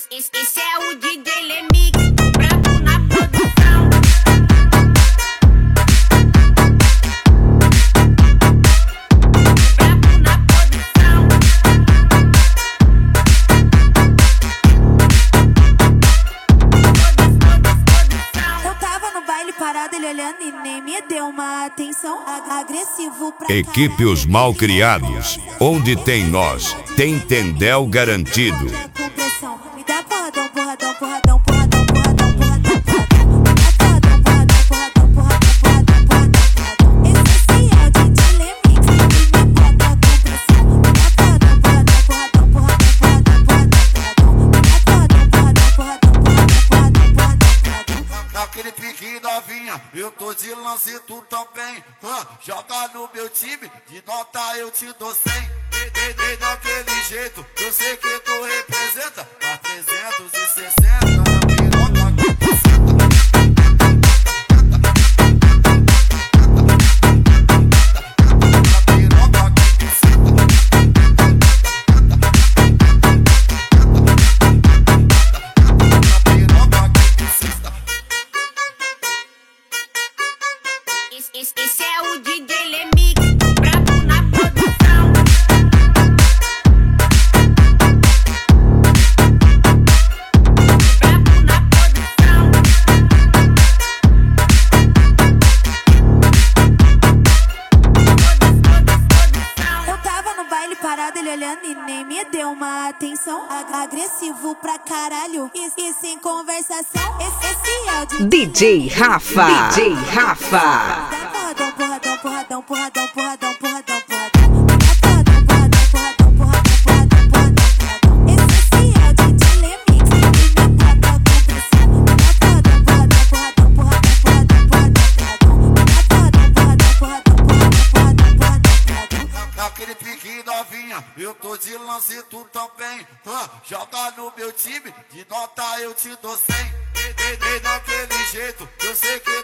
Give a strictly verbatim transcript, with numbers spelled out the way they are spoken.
Esse, esse, esse é o D J Lemix, brabo na produção. Brabo na produção. Eu tava no baile parado, ele olhando e nem me deu uma atenção. Agressivo pra Equipe Os Malcriados, onde tem nós, tem Tendel garantido. com pressão. Me dá porradão, porradão, porradão, porradão, porradão, porradão, porradão. Me dá porradão, porradão, porradão, porradão, porradão, porradão, porradão. Esse é o D J Lemix, me bota com pressão. Me dá porradão, porradão, porradão, porradão, porradão, porradão. Me dá porradão, porradão, porradão, porradão, porradão, porradão. Naquele pique novinha, eu tô de lance, tu também. Ah, joga no meu time, de nota eu te dou cem. Dei, dei daquele jeito, eu sei que tu representa. Pra trezentos e sessenta, na piroca que tu senta. Na piroca que tu senta. Na piroca que tu senta. Esse, esse, esse é o D J Lemix, brabo na produção. Brabo na produção. Eu tava no baile parado, ele olhando e nem me deu uma atenção. Agressivo pra caralho e, e sem conversação. Esse, esse é o D J Rafa, D J Rafa. Dá porradão, porradão, porradão, porradão, porradão, porradão, porradão. Dá porradão, porradão, porradão, porradão, porradão, porradão. Esse é o D J Lemix, me bota com pressão. Dá porradão, porradão, porradão, porradão, porradão, porradão. Dá porradão, porradão, porradão, porradão, porradão, porradão. Naquele pique novinha, eu tô de lance, tu também. Ah, joga no meu time, de nota eu te dou cem. Dei, dei, dei daquele jeito, eu sei que